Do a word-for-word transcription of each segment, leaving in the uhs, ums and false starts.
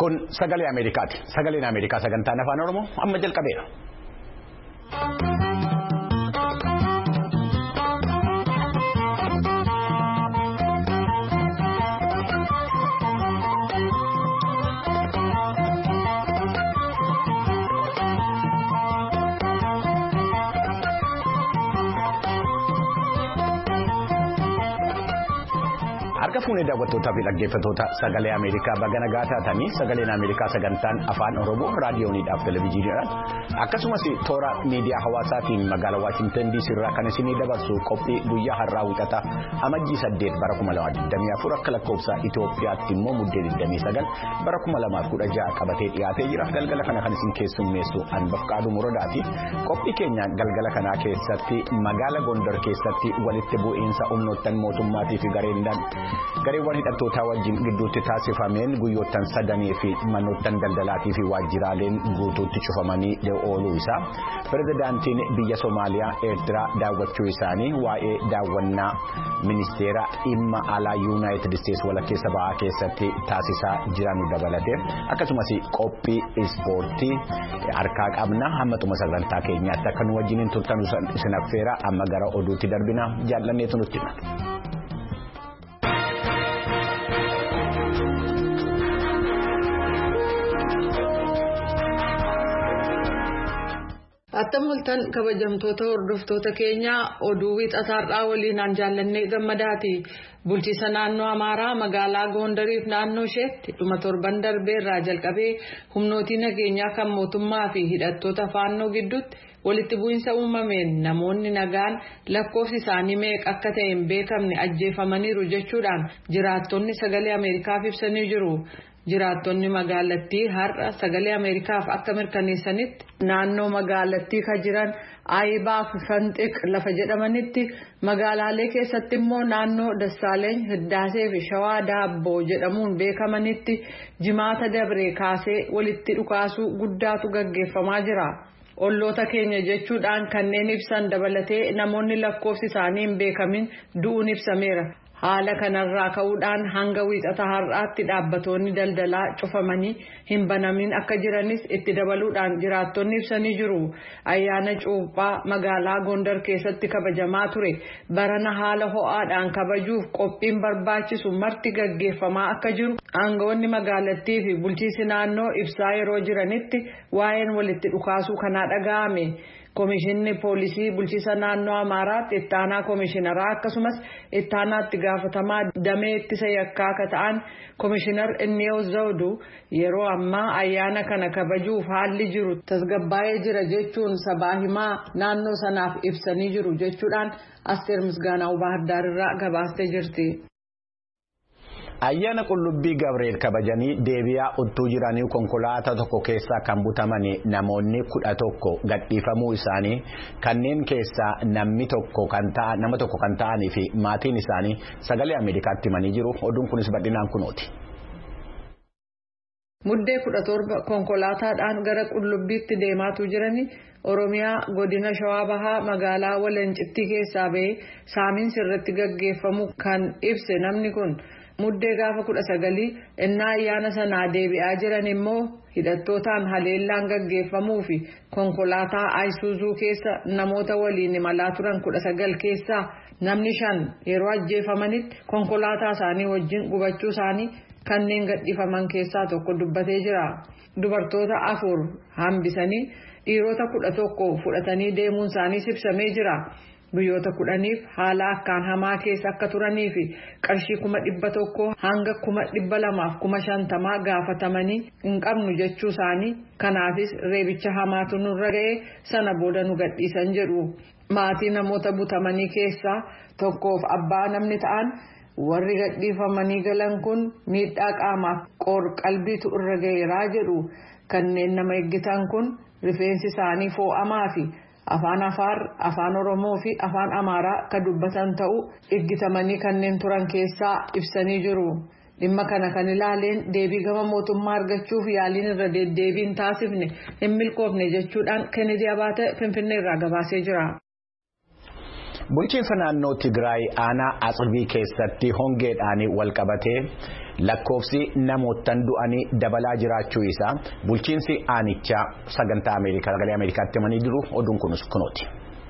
Kun sagalee Ameerikaati. Sagaleen Ameerikaa sagantaan afaan Oromoo amma jalqabeera. Harka fuunee daawwattootaa fi dhaggeeffattoota sagalee Ameerikaa bagana gaataatanii sagaleen Ameerikaa sagantaan afaan Oromoo raadiyooniidhaaf televezyiiniidhaan akkasumas toora miidiyaa hawaasaatiin magaalaa Waashingtan D C irraa kan isinii dabarsu qophii guyyaa har'aa wixata amajjii saddeet bara kuma lamaaf digdamii afur akka lakkoofsa Itoophiyaatti immoo muddee digdamii sagal bara kuma lamaaf kudha ja'a qabatee dhiyaatee jira. Galgala kana kan isin keessummeessu Anbafqaaduu Muradaati. Qophii keenya galgala kanaa keessatti magaalaa Gondar keessatti walitti bu'iinsa humnoottan mootummaatii fi gareendaan gareewwan hidhattootaa wajjin gidduutti taasifameen guyyoottan sadanii fi manoottan daldalaatii fi waajjiraaleen guutuutti cufamanii ooluu isaa pirezidaantiin biyya Somaaliyaa Eertiraa daawwachuu isaanii waa'ee daawwannaa ministeera dhimma alaa Yuunaayitid Isteetsi walakkeessa ba'aa keessatti taasisaa jiran dabalatee akkasumas qophii ispoortii harkaa qabna hamma xumura sagantaa keenyaatti akka nu wajjin turtan isin affeera amma gara oduutti darbina jaallanneetu nutti hima. Attam bultan kabajamtoota hordoftoota keenya oduu wixataarraa waliinaan jaallannee gammadaati. Bulchiisa naannoo Amaaraa magaalaa Gondariif naannoo isheetti dhuma torban darbeerraa jalqabee humnootii nageenyaa kan mootummaa fi hidhattoota faannoo gidduutti walitti bu'iinsa uumameen namoonni nagaan lakkoofsi isaanii meeqa akka ta'e hin beekamne ajjeefamaniiru jechuudhaan jiraattonni sagalee Ameerikaaf ibsanii jiru. Jiraattonni magaalattii har'a sagalee Ameerikaaf akka mirkaneessanitti naannoo magaalattii kan jiran Aayibaa fi Fanxiq lafa jedhamanitti magaalaalee keessatti immoo naannoo Dassaaleny Hiddaasee fi Shawaa Daabboo jedhamuun beekamanitti jimaata dabree kaasee walitti dhukaasuu guddaatu gaggeeffamaa jira. Olloota keenya jechuudhaan kanneen ibsan dabalatee namoonni lakkoofsi isaanii hin beekamin du'uun ibsameera. Haala kanarraa ka'uudhaan hanga wiixata har'aatti dhaabbatoonni daldalaa cufamanii hin banamin akka jiranis itti dabaluudhaan jiraattonni ibsanii jiru. Ayyaana cuuphaa magaalaa Gondar keessatti kabajamaa ture barana haala ho'aadhaan kabajuuf qophiin barbaachisu marti gaggeeffamaa akka jiru aangawoonni magaalattii fi bulchiinsi naannoo ibsaa yeroo jiranitti waa'een walitti dhukaasuu kanaa dhaga'ame. Komishinni poolisii bulchiisa naannoo Amaaraatti ittaanaa komishinaraa akkasumas ittaanaatti gaafatamaa damee ittisa yakkaa akka ta'an komishinar Inniyaw Zawdu yeroo ammaa ayyaana kana kabajuuf haalli jiru tasgabbaa'ee jira jechuun sabaa himaa naannoo sanaaf ibsanii jiru jechuudhaan Asteer Misgaanaa Baahirdaar irraa gabaastee jirti. Ayyaana qullubbii Gabreel kabajanii deebi'aa uttuu jiranii konkolaataa tokko keessaa kan butamanii namoonni kudha tokko gadhiifamuu isaanii kanneen keessaa namni tokko kan ta'an nama tokko kan ta'anii fi maatiin isaanii sagalee Ameerikaatti himanii jiru. Oduun kunis bal'inaan kunooti. Muddee kudha torba konkolaataadhaan gara qullubbiitti deemaatu jiranii Oromiyaa godina Shawaa Bahaa magaalaa Walancittii keessaa ba'ee saamiinsi irratti gaggeeffamu kan ibse namni kun. Muddee gaafa kudha sagalii innaa ayyaana sanaa deebi'aa jiran immoo hidhattootaan haleellaan gaggeeffamuu fi konkolaataa Ayisuuzuu keessa namoota waliin imalaa turan kudha sagal keessaa namni shan yeroo ajjeefamanitti konkolaataa isaanii wajjin gubachuu isaanii kanneen gadhiifaman keessaa tokko dubbatee jira. Dubartoota afur hambisanii dhiirota kudha tokko fudhatanii deemuun isaanii ibsamee jira. Guyyoota kudhaniif haala akkaan hamaa keessa akka turanii fi qarshii kuma dhibba tokko hanga kuma dhibba lamaaf kuma shantamaa gaafatamanii hin qabnu jechuu isaanii kanaafis reebicha hamaatu nurra ga'ee sana booda nu gadhiisan jedhu. Maatii namoota butamanii keessaa tokkoof abbaa namni ta'an warri gadhiifamanii galan kun miidhaa qaamaaf qoor qalbiitu irra ga'eeraa jedhu. Kanneen nama eeggitan kun rifeensi isaanii foo'amaa fi afaan Afaar, afaan Oromoo fi afaan Amaaraa kan dubbatan ta'uu eeggitamanii kanneen turan keessaa ibsanii jiru. Dhimma kana kan ilaaleen deebii gama mootummaa argachuuf yaaliin irra deddeebiin taasifne hin milkoofne jechuudhaan Kennedy Abaate Finfinnee irraa gabaasee jira. Bulchiinsa naannoo Tigraay aanaa Atsirbii keessatti hongeedhaan walqabatee lakkoofsi namootaan du'anii dabalaa jiraachuu isaa bulchiinsi aanichaa sagantaa Ameerikaa sagalee Ameerikaatti himanii jiru. Oduun kunis kunooti.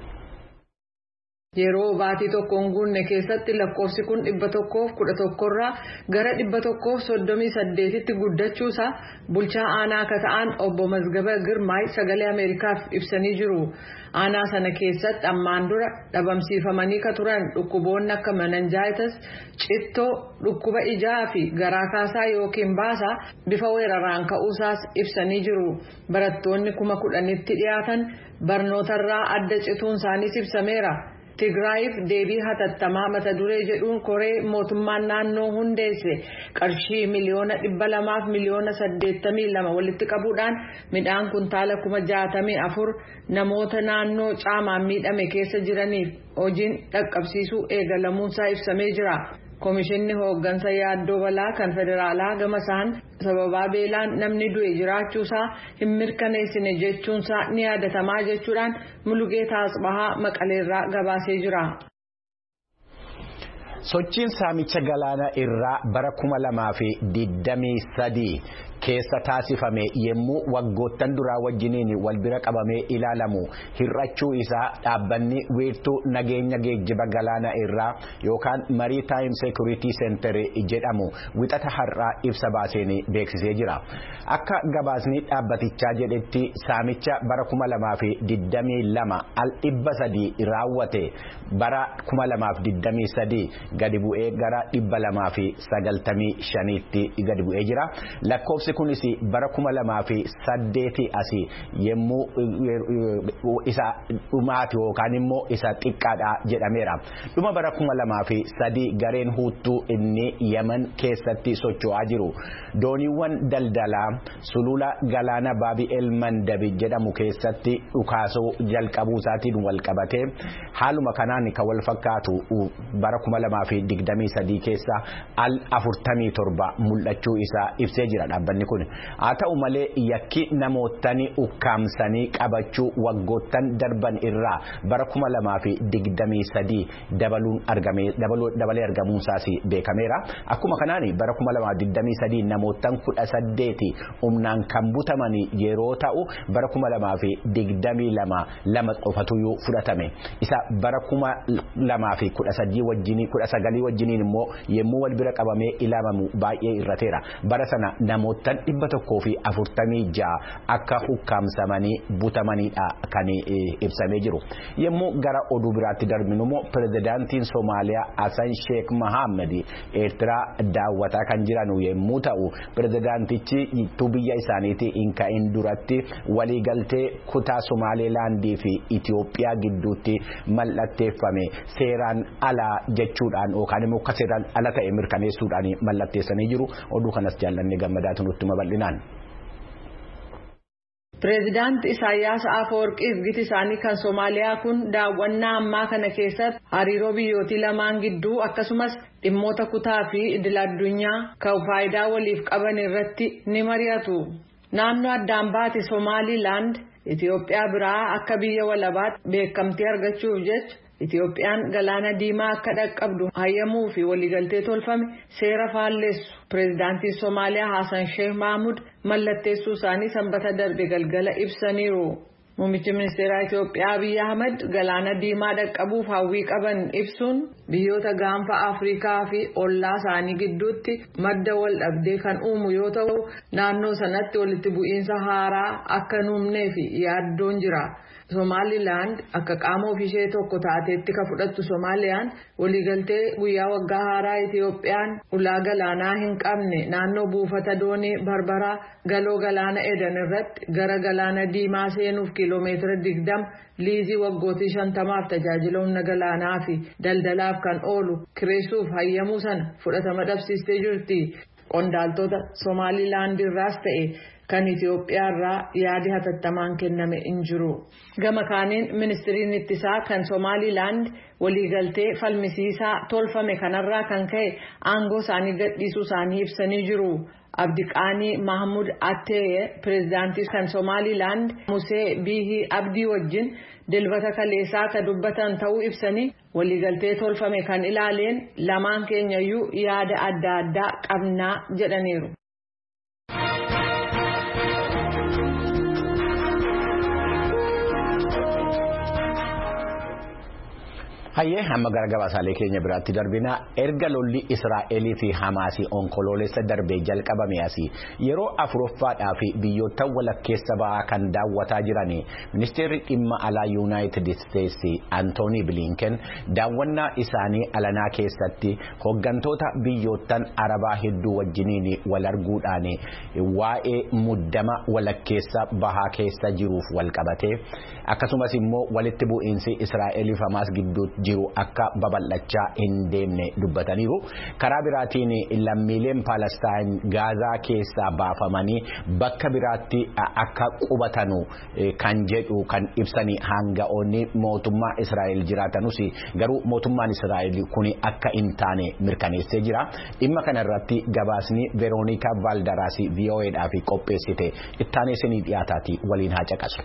Yeroo baatii tokkoon guunne keessatti lakkoofsi kun dhibba tokkoof kudha tokkorraa gara dhibba tokkoof soddomii saddeetitti guddachuusaa bulchaa aanaa akka ta'an obbo Mazgaba Girmaay sagalee Ameerikaaf ibsanii jiru. Aanaa sana keessatti ammaan dura dhabamsiifamanii ka turan dhukkuboonni akka menenjaayitas, cittoo, dhukkuba ijaa fi garaa kaasaa yookiin baasaa bifa weeraraan ka'uusaas ibsanii jiru. Barattoonni kuma kudhanitti dhiyaatan barnootarraa adda cituun isaaniis ibsameera. Tigraayiif deebii hatattamaa mata duree jedhuun koree mootummaan naannoo hundeesse qarshii miliyoona dhibba lamaaf miliyoona saddeettamii lama walitti qabuudhaan midhaan kuntaala kuma jaatamii afur namoota naannoo caamaan miidhame keessa jiraniif hojiin dhaqqabsiisuu eegalamuunsaa ibsamee jira. Komishinni hooggansa yaaddoo balaa kan federaalaa gama isaan sababaa beelaan namni du'e jiraachuusaa hin mirkaneessine jechuunsaa ni yaadatamaa jechuudhaan Mulugeetaa Asbahaa Maqaleerraa gabaasee jira. Sochiin saamicha galaana irraa bara kuma lamaa fi digdamii sadii keessa taasifame yemmuu waggoottan duraa wajjiniin wal bira qabamee ilaalamu hir'achuu isaa dhaabbanni wiirtuu nageenya geejjiba galaana irraa yookaan Maritime Security Center jedhamu wixata har'aa ibsa baaseen beeksisee jira. Akka gabaasni dhaabbatichaa jedhetti saamicha bara kuma lamaa fi digdamii lama al dhibba sadii raawwate bara kuma lamaa fi digdamii sadii gadi bu'ee gara dhibba lamaa fi sagaltamii shaniitti gadi bu'ee jira. Lakkoofsi kunis bara kuma lamaa fi saddeetii asii yemmuu isa dhumaati yookaan immoo isa xiqqaadha jedhameera. Dhuma bara kuma lamaa fi sadii gareen huuttuu inni Yemen keessatti socho'aa jiru. Dooniiwwan daldalaa sulula galaana Baabi El Mandab jedhamu keessatti dhukaasuu jalqabuu isaatiin wal qabatee haaluma kanaan kan wal fakkaatu bara kuma lamaa fi digdamii sadii keessa al afurtamii torba mul'achuu isaa ibsee jira dhaabbanni kun. Haa ta'u malee yakki namootni ukkaamsanii qabachuu waggoottan darban irraa bara kuma lamaa fi digdamii sadii dabaluun argame dabalee argamuunsaas beekameera. Akkuma kanaan bara kuma lamaa fi digdamii sadii namoottan kudha saddeeti humnaan kan butaman yeroo ta'u bara kuma lamaa fi digdamii lama lama qofatuyyuu fudhatame. Isa bara kuma lamaa fi kudha sadii wajjinii kudha sagalii wajjiniin immoo yemmuu wal bira qabamee ilaalamu baay'ee irrateera. Bara sana namoottan dhibba tokkoo fi afurtamii ja'a akka hukkaamsamanii butamanidha kan ibsamee jiru. Yemmuu gara oduu biraatti darbinu immoo pirezidaantiin Somaaliyaa Hassan Sheikh Mohammed Eertiraa daawwataa kan jiran yemmuu ta'u pirezidaantichi biyya isaaniitii inka'in duratti waliigaltee kutaa Somaalilaandii fi Itoophiyaa gidduutti mallatteeffame seeraan alaa jechuudhaan yookaan immoo akka seeraan ala ta'e mirkaneessuudhaan mallatteessanii jiru. Oduu kanas jaallanne gammadaatu nutti bal'inaan. Pireezidaanti Isaayyaas Afeworqiif giti isaanii kan Soomaaliyaa kun daawwannaa ammaa kana keessatti hariiroo biyyootii lamaan gidduu akkasumas dhimmoota kutaa fi idil-addunyaa kan faayidaa waliif qaban irratti ni mari'atu. Naannoo addaan baate Somaalilaand Itoophiyaa biraa akka biyya walabaatti beekamtii argachuuf jecha Itoophiyaan galaana diimaa akka dhaqqabdu hayyamuu fi waliigaltee tolfame seera faalleessu. Pireezidaantiin Soomaaliyaa Hassan Sheikh Mahmud mallatteessuu isaanii sanbata darbe galgala ibsaniiru. Muummichi ministeeraa Itoophiyaa Abiy Ahmed galaana diimaa dhaqqabuuf hawwii qaban ibsuun biyyoota gaanfa Afrikaa fi ollaa isaanii gidduutti madda wal dhabdee kan uumu yoo ta'u naannoo sanatti walitti bu'iinsa haaraa akka nuumnee fi yaaddoon jira. Somaliland akka qaama ofiishee tokko taateetti ka fudhattu Somaliyaan waliigaltee guyyaa waggaa haaraa Itoophiyaan ulaa galaanaa hin qabne naannoo buufata doonii Barbaraa galoo galaana Eden irratti gara galaana diimaa seenuuf kiiloomeetira digdama liizii waggootii shantamaaf tajaajila humna galaanaa fi daldalaaf kan oolu kireessuuf hayyamuu sana fudhatama dhabsiistee jirti. Qondaaltota Somaliland irraas ta'e kan Itoophiyaa irraa yaadi hatattamaan kenname hin jiru. Gama kaaniin ministiriin ittisaa kan Somaliland waliigaltee falmisiisaa tolfame kanarraa kan ka'e aangoo isaanii gadhiisuu isaanii ibsanii jiru. Abdiqaanii Mahmud Attee pireezidaantii kan Somaliland Musee Bihi Abdii wajjin dilbata kaleessaa ka dubbatan ta'uu ibsanii waliigaltee tolfame kan ilaaleen lamaan keenyayyuu yaada adda addaa qabnaa jedhaniiru. Hayyee hamma gargabaasaalee keenya biraatti darbina erga lolli Israa'elii fi Hamaasii onkoloolessa darbee jalqabame asii yeroo afuroffaadhaa fi biyyoota walakkeessa ba'aa kan daawwataa jiran ministeerri dhimma alaa Yuunaayitid Isteetsi Antoonii Bilinken daawwannaa isaanii alanaa keessatti hooggantoota biyyoottan Arabaa hedduu wajjiniin wal arguudhaan waa'ee muddama walakkeessa bahaa keessa jiruuf wal qabatee akkasumas immoo walitti bu'iinsi Israa'elii fi Hamaas gidduu jiru akka babal'achaa hin deemne dubbataniiru. Karaa biraatiin lammiileen Palestaan Gaazaa keessaa baafamanii bakka biraatti akka qubatanu kan jedhu kan ibsanii hanga'oonni mootummaa Israa'el jiraatanus garuu mootummaan Israa'el kun akka hin taane mirkaneessee jira. Dhimma kana irratti gabaasni Veroonikaa Valdaraasii V O Eedhaaf qopheessite ittaanee isinii dhiyaataati waliin haa caqasu.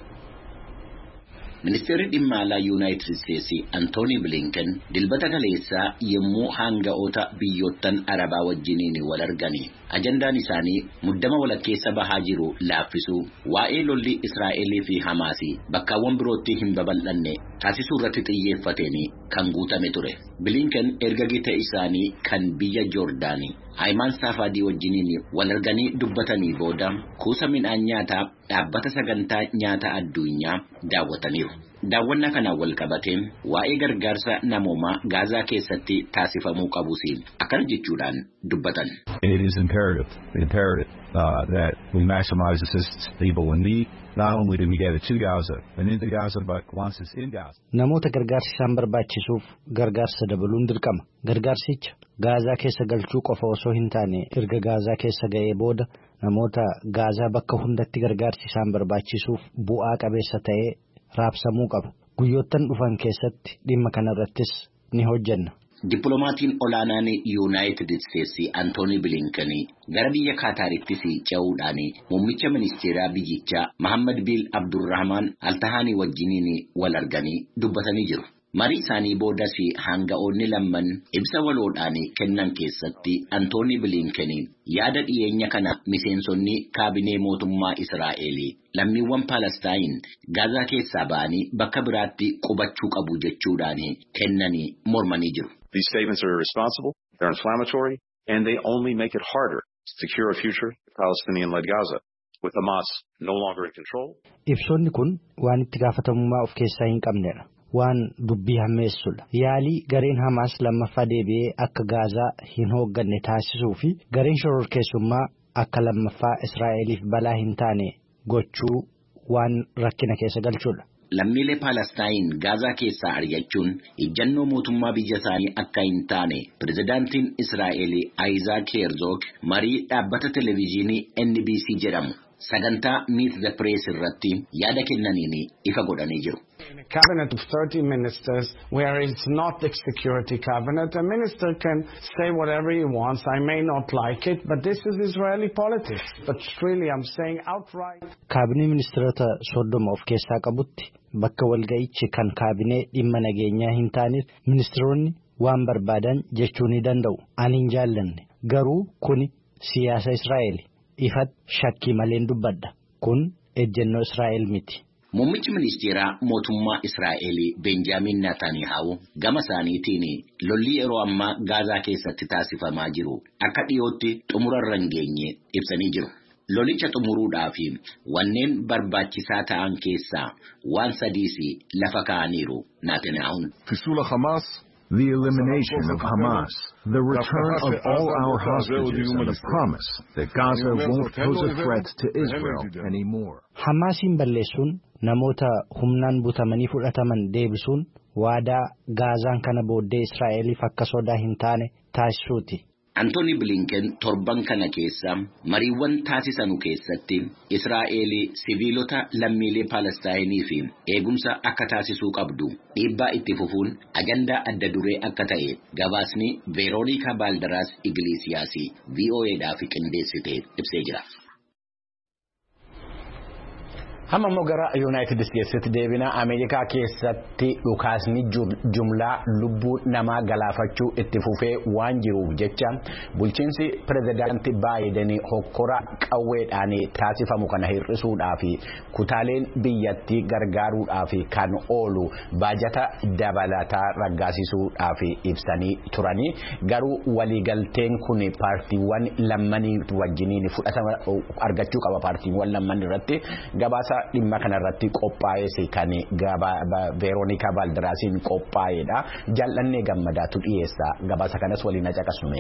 Ministeerri dhimma alaa Yuunaayitid Isteetsi Antoonii Bilinken dilbata kaleessaa yommuu hanga'oota biyyoottan Arabaa wajjiniin wal arganii ajandaan isaanii muddama walakkeessa bahaa jiru laaffisuu waa'ee lolli Israa'elii fi Hamaasii bakkaawwan birootti hin babal'anne taasisuu irratti xiyyeeffateen kan guutame ture. Bilinken erga gita isaanii kan biyya Joordaanii Aymaan Safaadii wajjiniin wal arganii dubbatanii booda kuusa midhaan nyaataa dhaabbata sagantaa nyaata addunyaa daawwataniiru. Daawwannaa kanaan wal qabateen waa'ee gargaarsa namoomaa Gaazaa keessatti taasifamuu qabuusiin akkana jechuudhaan dubbatan. It is imperative, imperative uh, that we maximize assistance to people in need, not only to get it to Gaza and into Gaza, but once it's in Gaza. Namoota gargaarsi isaan barbaachisuuf gargaarsa dabaluun dirqama. Gargaarsicha Gaazaa keessa galchuu qofa osoo hin taane erga Gaazaa keessa ga'ee booda namoota Gaazaa bakka hundatti gargaarsi isaan barbaachisuuf bu'aa qabeessa ta'ee raabsamuu qaba. Guyyoottan dhufan keessatti dhimma kanarrattis ni hojjenna. Dippiloomatiin olaanaan Yuunaayitid Isteetsi Antoonii Bilinken gara biyya Kaataarittis ce'uudhaan muummicha ministeeraa biyyichaa Mohammed bin Abdurrahman Al-Tahanii wajjiniin wal arganii dubbatanii jiru. Marii isaanii boodas hanga'oonni lamman ibsa waloodhaan kennan keessatti Antoonii Bilinken yaada dhiyeenya kana miseensonni kaabinee mootummaa Israa'el lammiiwwan Palestaan Gaazaa keessaa ba'anii bakka biraatti qubachuu qabu jechuudhaan kennanii mormanii jiru. These statements are irresponsible, they're inflammatory, and they only make it harder to secure a future Palestinian-led Gaza, with Hamas no longer in control. Ibsoonni kun waan itti gaafatamummaa of keessaa hin qabnedha. Waan dubbii hammeessudha. Yaalii gareen Hamas lammaffaa deebi'ee akka Gaazaa hin hoogganne taasisuu fi gareen shororkeessummaa akka lammaffaa Israa'eliif balaa hin taane gochuu waan rakkina keessa galchudha. Lammiilee Palestaan Gaazaa keessaa ari'achuun ijjannoo mootummaa biyya isaanii akka hin taane pirezidaantiin Israa'el Isaac Herzog marii dhaabbata televiziyoonii N B C jedhamu sagantaa Meet the Press irratti yaada kennaniin ifa godhanii jiru. In a cabinet of thirty ministers, where it's not a security cabinet, a minister can say whatever he wants. I may not like it, but this is Israeli politics. But really, I'm saying outright. Kaabinee ministeerota soddoma of keessaa qabutti bakka walga'ichi kan kaabinee dhimma nageenyaa hin taaneef ministeeronni waan barbaadan jechuu ni danda'u. Ani hin jaallanne. Garuu kuni siyaasa Israa'el. Ifat shakkii maleen dubbadha. Kun ejjennoo Israa'el miti. Muummichi ministeeraa mootummaa Israa'el Benjamin Netanyahu gama isaaniitiin lolli yeroo ammaa Gaazaa keessatti taasifamaa jiru akka dhiyootti xumurarra hin geenye ibsanii jiru. Lolicha xumuruudhaaf wanneen barbaachisaa ta'an keessaa waan sadiis lafa kaa'aniiru Netanyahun. Fisula Hamas, the elimination of Hamas, the return of all our hostages, and the promise that Gaza won't pose a threat to Israel anymore. Hamasin balleessuun namoota humnaan butamanii fudhataman deebisuun waadaa Gaazaan kana booddee Israa'eliif akka sodaa hin taane taasisuuti. Antooni Bilinken torban kana keessa mariiwwan taasisanu keessatti Israa'eel siviilota lammiilee Palestaayinii fi eegumsa akka taasisuu qabdu dhiibbaa itti fufuun ajandaa adda duree akka ta'e gabaasni Veeroonikaa Baaldaraas Iglesias V O Aadhaaf qindeessite ibsee jira. Hamma immoo gara United States deebina Ameerikaa keessatti dhukaasni jumlaa lubbuu namaa galaafachuu itti fufee waan jiruuf jecha bulchiinsi pirezidaantii Baayiden hokkora qawweedhaan taasifamu kana hir'isuudhaaf kutaaleen biyyattii gargaaruudhaaf kan oolu baajata dabalataa raggaasisuudhaaf ibsanii turanii garuu waliigalteen kun paartiiwwan lammanii wajjiniin fudhatama argachuu qaba paartiiwwan lamman irratti gabaasa dhimma kanarratti qophaa'ee kan Veeroonikaa Baaldaraasiin qophaa'edha. Jaalannee gammadaatu dhiyeessa gabaasa kanas waliin caqasnume.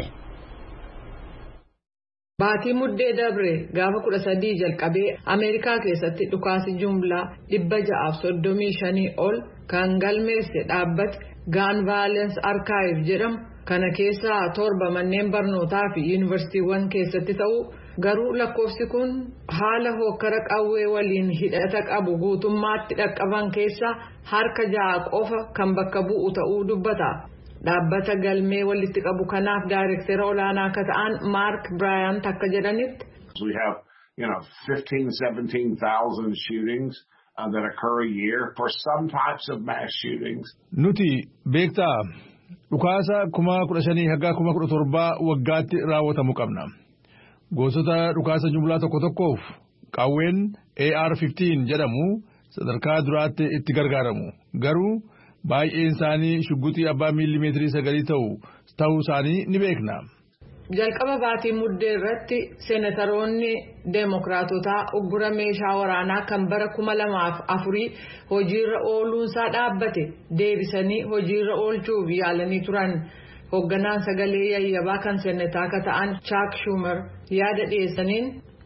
Baatii muddee dabre gaafa kudha sadii jalqabee Ameerikaa keessatti dhukaasi jumlaa dhibba ja'aaf soddomii shanii ol kan galmeesse dhaabbate Gun Violence Archive jedhamu kana keessaa torba manneen barnootaa fi yuunivarsiitiiwwan keessatti ta'u. Garuu lakkoofsi kun haala hokkara qawwee waliin hidhata qabu guutummaatti dhaqqaban keessa harka ja'a qofa kan bakka bu'u ta'uu dubbata. Dhaabbata galmee walitti qabu kanaaf daayirektara olaanaa akka ta'an Mark Bryant akka jedhanitti. We have, you know, fifteen, seventeen thousand shootings uh, that occur a year for some types of mass shootings. Nuti beektaa dhukaasa kuma kudha shanii hanga kuma kudha torbaa waggaatti raawwatamu qabna. Gosoota dhukaasa jumlaa tokko tokkoof qawween A R fifteen jedhamu sadarkaa duraatti itti gargaaramu. Garuu baay'een isaanii shugguxii abbaa miilimeetirii sagalii ta'u ta'uu isaanii ni beekna. Jalqaba baatii muddee irratti seenataroonni deemokiraatotaa uggura meeshaa waraanaa kan bara kuma lamaaf afurii hojiirra ooluunsaa dhaabbate deebisanii hojiirra oolchuuf yaalanii turan. Hoogganaan sagalee yayyabaa kan seenataa akka ta'an Chuck Schumer yaada dhiyeessaniin.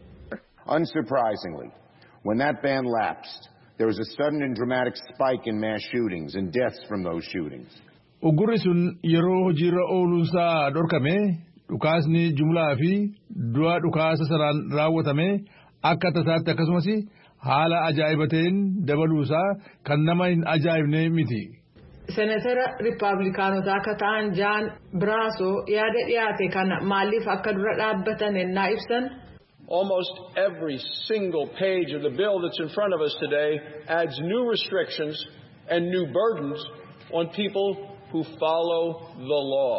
Unsurprisingly, when that ban lapsed, there was a sudden and dramatic spike in mass shootings and deaths from those shootings. Uggurri sun yeroo hojiirra ooluunsaa dhorkame dhukaasni jumlaa fi du'a dhukaasa sanaan raawwatame akka tasaatti akkasumas haala ajaa'ibateen dabaluusaa kan nama hin ajaa'ibne miti. Senatara Riippaabilikaanotaa akka ta'an Jaan Biraasoo yaada dhiyaate kana maaliif akka dura dhaabbatan ennaa ibsan. Almost every single page of the bill that's in front of us today adds new restrictions and new burdens on people who follow the law.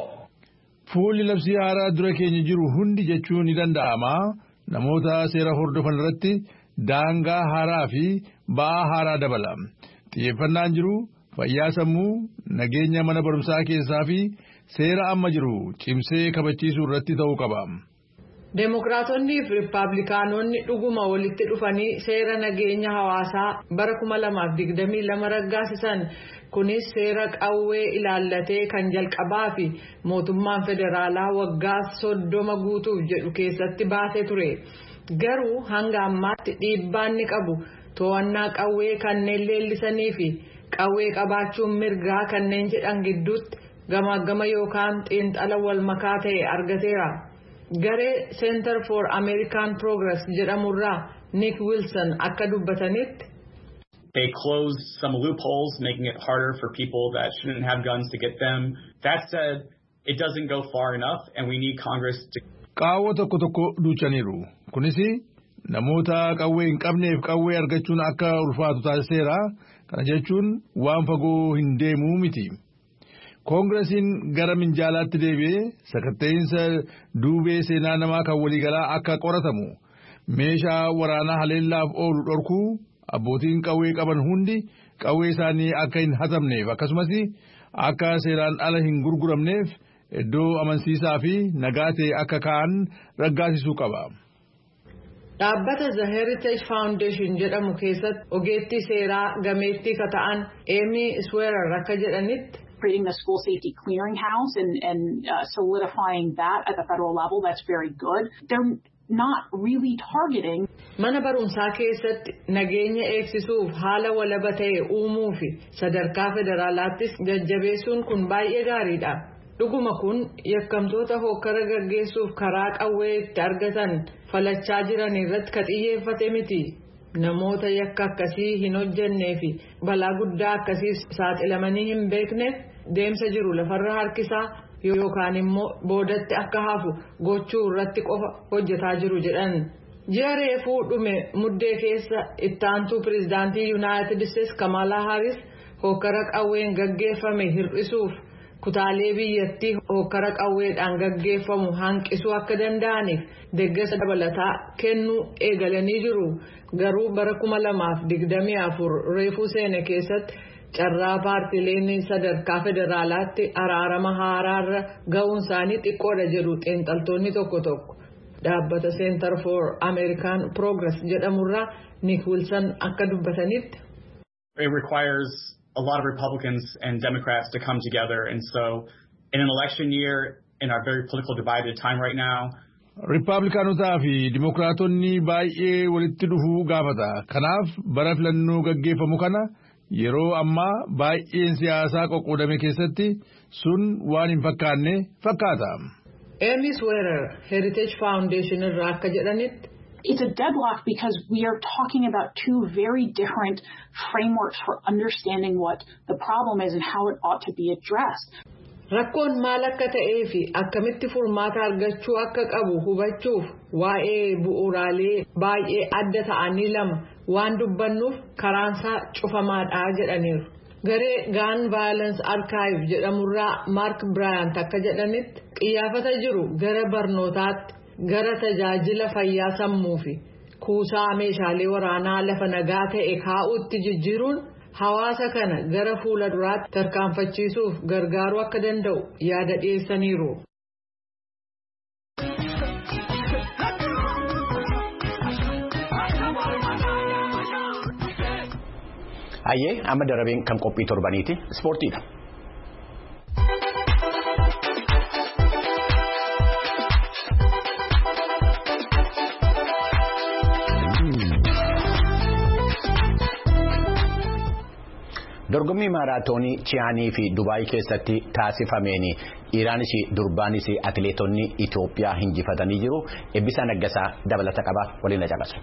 Fuulli labsii haaraa dura keenya jiru hundi jechuun ni danda'ama. Namoota seera hordofan irratti daangaa haaraa fi ba'aa haaraa dabala. Xiyyeeffannaan jiru. Fayyaa sammuu nageenya mana barumsaa keessaa fi seera amma jiru cimsee kabachiisuu irratti ta'uu qaba. Deemokiraatonni fi Riippaabilikaanonni dhuguma walitti dhufanii seera nageenya hawaasaa bara kuma lamaaf digdamii lama raggaasisan kunis seera qawwee ilaallatee kan jalqabaa fi mootummaan federaalaa waggaa soddoma guutuuf jedhu keessatti baasee ture. Garuu hanga ammaatti dhiibbaan ni qabu to'annaa qawwee kanneen leellisanii fi qawwee qabaachuun mirgaa kanneen jedhan gidduutti gamaagama yookaan xiinxala wal makaa ta'e argateera. Garee Center for American Progress jedhamurraa Nick Wilson akka dubbatanitti. They closed some loopholes, making it harder for people that shouldn't have guns to get them. That said, it doesn't go far enough, and we need Congress to. Qaawwa tokko tokko duuchaniiru. Kunis namoota qawwee hin qabneef qawwee argachuun akka ulfaatu taasiseera. Kana jechuun waan fagoo hin deemuu miti. Koongiresiin gara minjaalaatti deebi'ee sakatta'insa duubee seenaa namaa kan waliigalaa akka qoratamu meeshaa waraanaa haleellaaf oolu dhorkuu abbootiin qawwee qaban hundi qawwee isaanii akka hin hatamneef akkasumas akka seeraan ala hin gurguramneef iddoo amansiisaa fi nagaa ta'e akka ka'an raggaasisuu qaba. Dhaabbata The Heritage Foundation jedhamu keessatti ogeettii seeraa gameettii ka ta'an Amy Swearer akka jedhanitti. Creating the school safety clearinghouse and, and uh, solidifying that at the federal level, that's very good. They're not really targeting. Mana barumsaa keessatti nageenya eegsisuuf haala walaba ta'e uumuu fi sadarkaa federaalaattis jajjabeessuun kun baay'ee gaariidha. dhuguma kun yakkamtoota hokkara gaggeessuuf karaa qawwee itti argatan falachaa jiran irratti ka xiyyeeffate miti. Namoota yakka akkasii hin hojjennee fi balaa guddaa akkasii saaxilamanii hin beekneef deemsa jiru lafarra harkisaa yookaan immoo boodatti akka hafu gochuu irratti qofa hojjetaa jiru jedhan. Ji'a reefuu dhume muddee keessa itti aantuu pirezidaantii Yuunaayitid Isteetsi Kamaalaa Haaris hokkara qawween gaggeeffame hir'isuuf kutaalee biyyattii hokkara qawweedhaan gaggeeffamu hanqisuu akka danda'aniif deeggarsa dabalataa kennuu eegalanii jiru. Garuu bara kuma lamaaf digdamii afur reefuu seene keessatti carraa paartileen sadarkaa federaalaatti araarama haaraarra ga'uun isaanii xiqqoodha jedhu xiinxaltoonni tokko tokko. Dhaabbata Center for American Progress jedhamurraa Nick Wilson akka dubbatanitti. It requires a lot of Republicans and Democrats to come together, and so in an election year, in our very political divided time right now, Ripaabilikaanotaa fi Dimookiraatonni baay'ee walitti dhufuu gaafata. Kanaaf bara filannoo gaggeeffamu kana yeroo ammaa baay'een siyaasaa qoqqoodame keessatti sun waan hin fakkaanne fakkaata. Amy Swearer, Heritage Foundation irraa akka jedhanitti. It's a deadlock because we are talking about two very different frameworks for understanding what the problem is and how it ought to be addressed. Rakkoon maal akka ta'ee fi akkamitti furmaata argachuu akka qabu hubachuuf waa'ee bu'uuraalee baay'ee adda ta'anii lama waan dubbannuuf karaansaa cufamaadha jedhaniiru. Garee Gun Violence Archive jedhamurraa Mark Bryant akka jedhanitti qiyyaafata jiru gara barnootaatti, gara tajaajila fayyaa sammuu fi kuusaa meeshaalee waraanaa lafa nagaa ta'e kaa'uutti jijjiiruun hawaasa kana gara fuula duraatti tarkaanfachiisuuf gargaaruu akka danda'u yaada dhiyeessaniiru. Ayyee amma darabeen kan qophii torbaniiti ispoortiidha. Dorgommii maaraatoonii Chiyaanii fi Dubaay keessatti taasifameen Iraanis durbaanis atileetonni Itoophiyaa injifatanii jiru. Eebbisaa Naggasaa dabalata qaba waliin caqasu.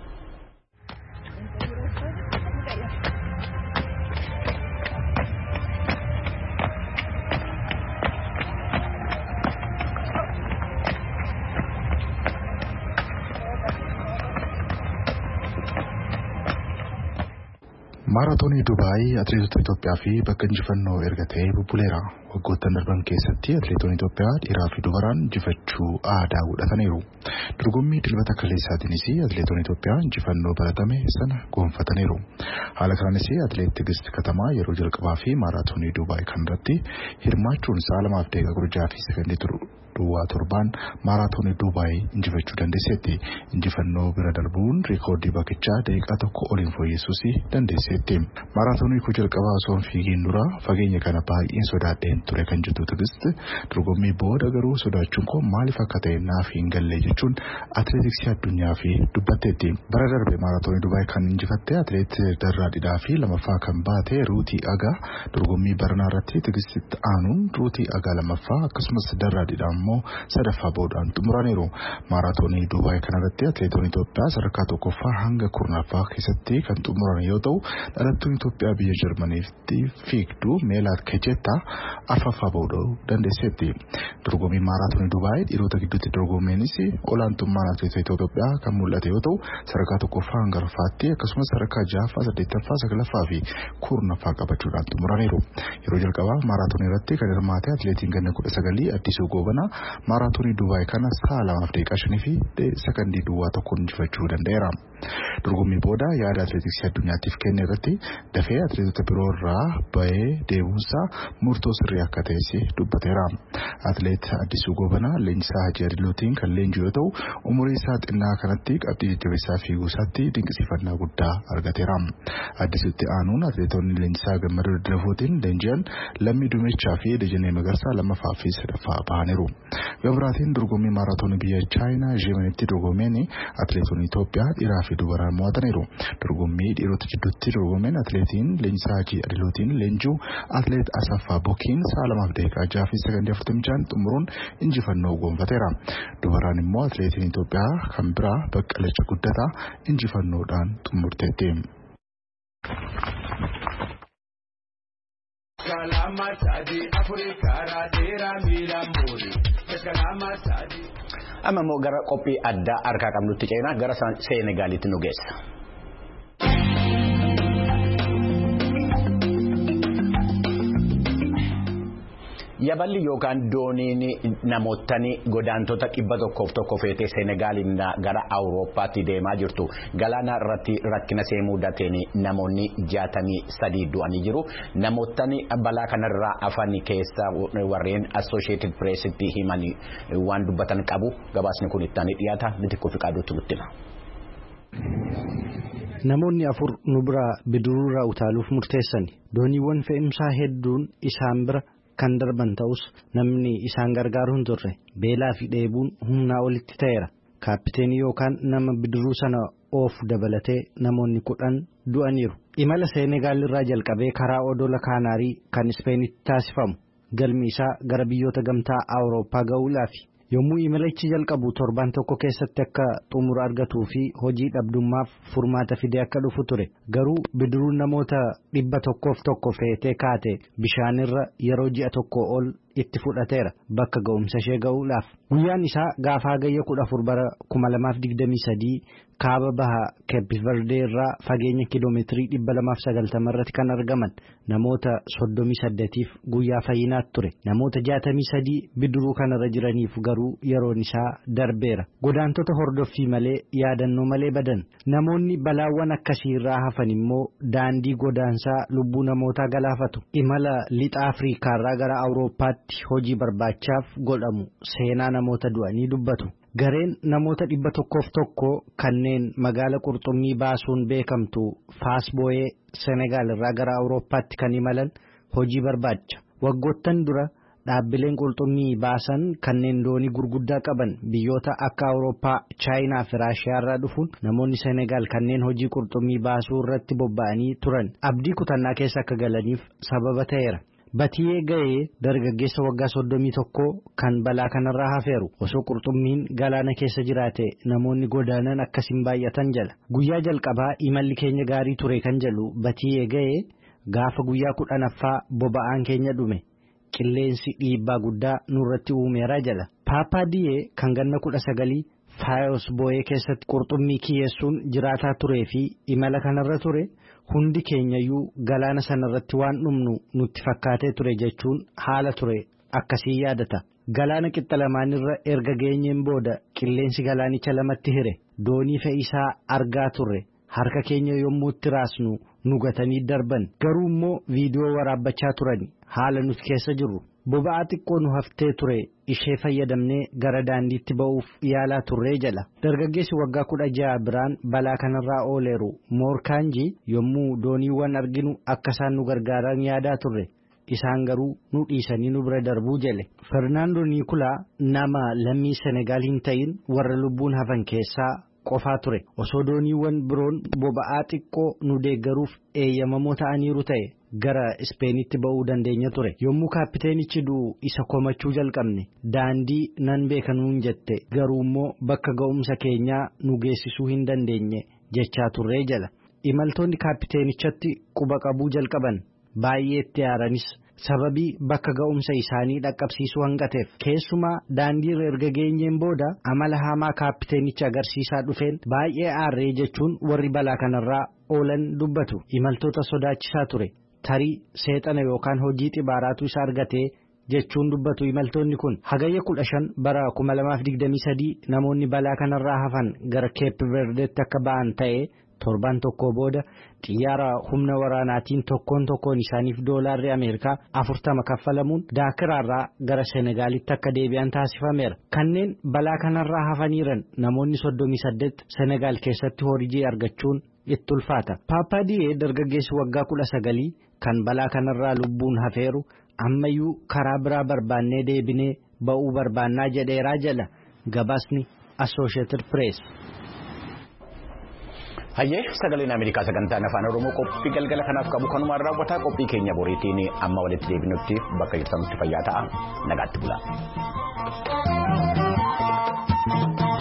Maaraatoonii Dubaay atileetota Itoophiyaa fi bakka injifannoo erga ta'ee bubbuleera. Waggoottan darban keessatti atileetonni Itoophiyaa dhiiraa fi dubaraan injifachuu aadaa godhataniiru. Dorgommii dilbata kaleessaatiinis atileetonni Itoophiyaa injifannoo baratame sana gonfataniiru. Haala kanaanis atileet Tigist Katamaa yeroo jalqabaa fi maaraatoonii Dubaay kanarratti hirmaachuun sa'a lamaaf daqiiqaa kudha jaha fi sekondii duwwaa torbaan maaraatoonii Dubaay injifachuu dandeesseetti. Injifannoo bira darbuun reekoordii bakkichaa daqiiqaa tokko oliin fooyyessuus dandeesseetti. Maaraatoonii kuu jalqabaa osoo hin fiigiin dura fageenya kana baay'een sodaadheen ture kan jettu Tigist dorgommii booda garuu sodaachuun koo maaliif akka ta'e naaf hin galle jechuun atileetiksii addunyaa fi dubbatteetti. Bara darbe maaraatoonii Dubaay kan injifatte atileet Darraa Didhaa fi lamaffaa kan baate Ruutii Agaa dorgommii baranaa irratti Tigistitti aanuun Ruutii Agaa lamaffaa akkasumas Darraa Didhaa immoo sadaffaa boodaan xumuraniiru. Maaraatoonii Dubaay kanarratti atileetonni Itoophiyaa sadarkaa tokkoffaa hanga kurnaffaa keessatti kan xumuran yoo ta'u dhalattuun Itoophiyaa biyya Jarmaniitti fiigdu Meelaat Kecheettaa arfaffaa booda'uu dandeesseetti. Dorgommii maaraatoonii Dubaay dhiirota gidduutti dorgommeenis olaantummaan atileetota Itoophiyaa kan mul'ate yoo ta'u sadarkaa tokkoffaa hanga arfaffaatti akkasumas sadarkaa ja'affaa, saddeettaffaa, sagalaffaa fi kurnaffaa qabachuudhaan xumuraniiru. Yeroo jalqabaa maaraatoonii irratti kan hirmaate atileetiin ganna kudha sagalii Addisuu Goobanaa maaraatoonii Dubaay kana sa'a lamaaf daqiiqaa shanii fi sekondii duwwaa tokkoon injifachuu danda'eera. Dorgommii booda yaada atileetiksii addunyaatiif kenne irratti dafee atileetota biroo irraa bahee deemuunsaa murtoo sirrii akka ta'es dubbateera. Atileet Addisuu Goobanaa leenjisaa Hajii Adilootiin kan leenji'u yoo ta'u umurii isaa xinnaa kanatti qabxii jajjabeessaa fiiguusaatti dinqisiifannaa guddaa argateera. Addisuutti aanuun atileetonni leenjisaa Gammadoo Daddafootiin leenji'an Lammii Dumechaa fi Dejenee Magarsaa lammaffaa fi sadaffaa bahaniiru. Gabiraatiin dorgommii maaraatoonii biyya Chaayinaa Jeemenitti dorgomeen atileetonni Itoophiyaa dhiiraa fi fi dubaraan mo'ataniiru. Dorgommii dhiirota jidduutti dorgomeen atileetiin Leenjisaa Hajii Adilootiin leenjuu atileet Asaffaa Bokiin sa'a lamaaf daqiiqaa jaha fi sekondii afurtamii shan xumuruun injifannoo gonfateera. Dubaraan immoo atileetiin Itoophiyaa kan biraa Baqqalacha Guddataa injifannoodhaan xumurteetti. Amma immoo gara qophii addaa harkaa qabnutti ceenaa gara Seenegaalitti nu geessa. Yaballi yookaan dooniin namootni godaantota dhibba tokkoof tokko feetee Seenegaaliin gara Awurooppaatti deemaa jirtu. Galaana irratti rakkina see mudateen namoonni jaatamii sadii du'anii jiru. Namootni balaa kanarraa hafan keessa warreen Associated Pressitti himan waan dubbatan qabu. Gabaasni kun itti dhiyaata. Bitikuu fi qaaduutti guttima. Namoonni afur nu bira bidiruurraa utaaluuf murteessan. Dooniiwwan fe'umsaa hedduun isaan bira kan darban ta'us namni isaan gargaaru hin turre. Beelaa fi dheebuun humnaa olitti ta'eera. Kaapiteenii yookaan nama bidiruu sana oofu dabalatee namoonni kudhan du'aniiru. Imala Seenegaal irraa jalqabee karaa odola Kaanaarii kan Ispeenitti taasifamu. Galmi isaa gara biyyoota gamtaa Awurooppaa ga'uudhaafi. Yommuu imalichi jalqabu torban tokko keessatti akka xumura argatuu fi hojii dhabdummaaf furmaata fidee akka dhufu ture. Garuu bidiruun namoota dhibba tokkoof tokko feetee kaate bishaanirra yeroo ji'a tokko ol itti fudhateera bakka ga'umsa ishee ga'uudhaaf. Guyyaan isaa gaafa hagayya kudha afur bara kuma lamaaf digdamii sadii kaaba baha Keepiverdee irraa fageenya kiloomeetirii dhibba lamaaf sagaltama irratti kan argaman namoota soddomii saddeetiif guyyaa fayyinaatti ture. Namoota jaatamii sadii bidiruu kanarra jiraniif garuu yeroon isaa darbeera. Godaantota hordoffii malee yaadannoo malee badan. Namoonni balaawwan akkasii irraa hafan immoo daandii godaansaa lubbuu namootaa galaafatu. Imala lixa Afriikaarraa gara Awurooppaatti hojii barbaachaaf godhamu seenaa namoota du'anii dubbatu. Gareen namoota dhibba tokkoof tokko kanneen magaala qurxummii baasuun beekamtu Faasboo'ee Senegaal irraa gara Awurooppaatti kan imalan hojii barbaacha. Waggoottan dura dhaabbileen qurxummii baasan kanneen doonii gurguddaa qaban biyyoota akka Awurooppaa, Chaayinaa fi Raashiyaa irraa dhufuun namoonni Senegaal kanneen hojii qurxummii baasuu irratti bobba'anii turan abdii kutannaa keessa akka galaniif sababa ta'eera. Batiyee ga'ee dargaggeessa waggaa soddomii tokkoo kan balaa kanarraa hafeeru osoo qurxummiin galaana keessa jiraate namoonni godaanan akkasiin baay'atan jala. Guyyaa jalqabaa imalli keenya gaarii ture kan jedhu batiyee ga'ee gaafa guyyaa kudhanaffaa boba'aan keenya dhume. Qilleensi dhiibbaa guddaa nurratti uumeera jala. Paapaadiyee kan ganna kudha sagalii Faasboo'ee keessatti qurxummii kiyyeessuun jiraataa turee fi imala kanarra ture. Hundi keenyayyuu galaana sanarratti waan dhumnu nutti fakkaatee ture jechuun haala ture akkasii yaadata. Galaana qixxa lamaanirra erga geenyeen booda qilleensi galaanicha lamatti hire doonii fe'isaa argaa turre harka keenya yommuu itti raasnu nu gatanii darban. Garuu immoo viidiyoo waraabbachaa turan haala nuti keessa jirru. Boba'aa xiqqoo nu haftee ture ishee fayyadamnee gara daandiitti ba'uuf yaalaa turree jala. Dargaggeessi waggaa kudha ja'a biraan balaa kanarraa ooleeru Moorkaanjii yommuu dooniiwwan arginu akka isaan nu gargaaran yaadaa turre. Isaan garuu nu dhiisanii nu bira darbuu jale. Fernaandoo Niikulaa nama lammii Senegaal hin ta'in warra lubbuun hafan keessaa qofaa ture. Osoo dooniiwwan biroon boba'aa xiqqoo nu deeggaruuf eeyyamamoo ta'aniiru ta'e. Gara Ispeenitti ba'uu dandeenya ture. Yommuu kaapiteenichi du'u isa komachuu jalqabne daandii nan beekanuun jette garuu immoo bakka ga'umsa keenyaa nu geessisuu hin dandeenye jechaa turree jala. Imaltoonni kaapiteenichatti quba qabuu jalqaban baay'ee itti aaranis sababii bakka ga'umsa isaanii dhaqqabsiisuu hanqateef. Keessumaa daandiirra erga geenyeen booda amala hamaa kaapiteenicha agarsiisaa dhufeen baay'ee aarree jechuun warri balaa kanarraa oolan dubbatu. Imaltoota sodaachisaa ture. Tarii seexana yookaan hojii xibaaraatu isa argatee jechuun dubbatu imaltoonni kun. Hagayya kudha shan bara kuma lamaaf digdamii sadii namoonni balaa kanarraa hafan gara Keepverdeetti akka ba'an ta'ee torban tokko booda xiyyaara humna waraanaatiin tokkoon tokkoon isaaniif doolaarri Ameerikaa afurtama kaffalamuun Daakiraarraa gara Senegaalitti akka deebi'an taasifameera. Kanneen balaa kanarraa hafaniiran namoonni soddomii saddeet Senegaal keessatti hojii argachuun itti ulfaata. Paapaadiyee dargaggeessi waggaa kudha sagalii kan balaa kanarraa lubbuun hafeeru ammayyuu karaa biraa barbaannee deebinee ba'uu barbaannaa jedheeraa jala gabaasni Associated Press. Hayyee sagaleen Ameerikaa sagantaan afaan Oromoo qophii galgala kanaaf qabu kanumaan raawwataa qophii keenya boriitiin amma walitti deebinutti bakka jirtanutti fayyaa ta'a nagaatti bula.